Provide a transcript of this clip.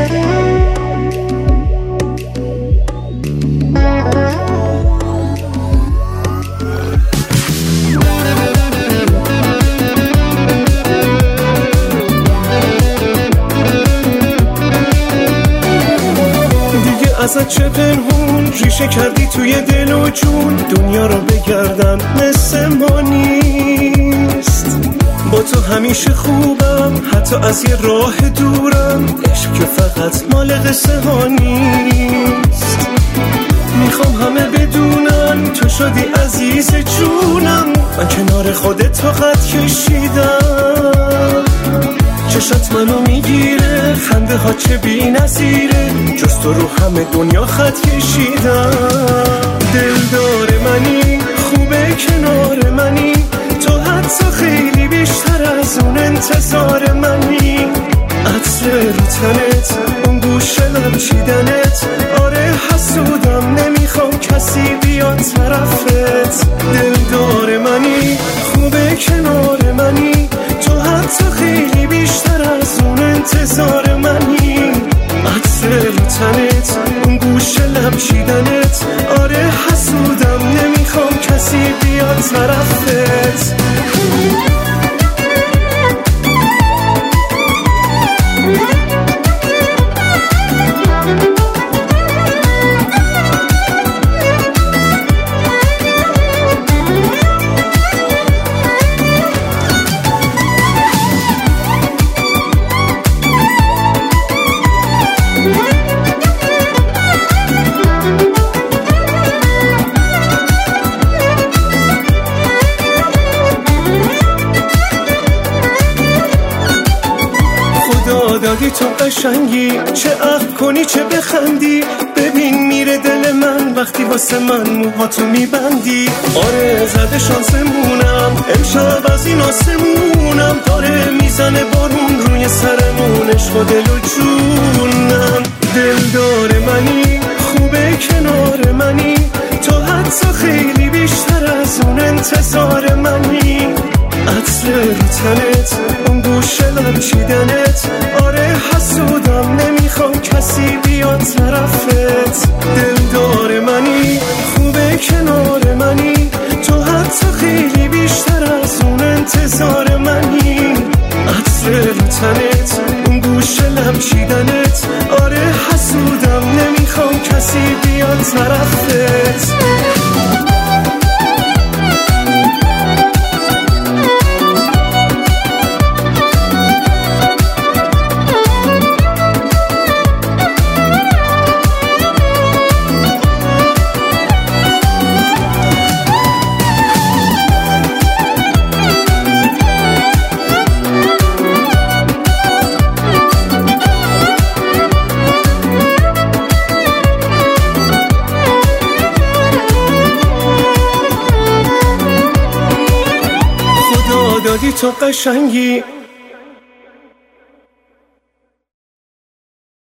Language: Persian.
ازت چه پنهون ریشه کردی توی دل و جون، دنیا رو بگردم مثل ما نیست. با تو همیشه خوبم حتی از یه راه دورم، عشق که فقط مال قصه ها نیست. میخوام همه بدونن تو شدی عزیز جونم، من کنار خودت طاقت کشیدم. چشات منو میگیره، خنده ها چه بی نظیره، جز تو رو همه دنیا خط کشیدم. دلدار منی، خوبه کنار منی، تو حتی خیلی بیشتر از اون انتظار منی. عطر رو تنت، اون گوش لب چیدنت، آره حسودم نمیخوام کسی بیاد طرفت. دلدار منی، خوبه کنار منی، تو حتی خیلی بیشتر از اون انتظار منی. عطر رو تنت، اون گوش لب چیدنت، آره حسودم نمیخوام کسی بیاد طرفت. دادی تو قشنگی، چه عقل کنی چه بخندی، ببین میره دل من وقتی واسه من موهاتو میبندی. آره زده شانسمونم امشب از این آسمونم، داره میزنه بارون روی سرمون، عشق و دل و جونم. دلدار منی، خوبه کنار منی، تو حتی خیلی بیشتر از اون انتظار منی. عطر رو تنت، اون گوش لب چیدنت، آره حسودم نمیخوام کسی بیاد طرفت. دلدار منی، خوبه کنار منی، تو حتی خیلی بیشتر از اون انتظار منی. عطر رو تنت، اون گوش لب چیدنت، آره حسودم نمیخوام کسی بیاد طرفت. دادی تو قشنگی،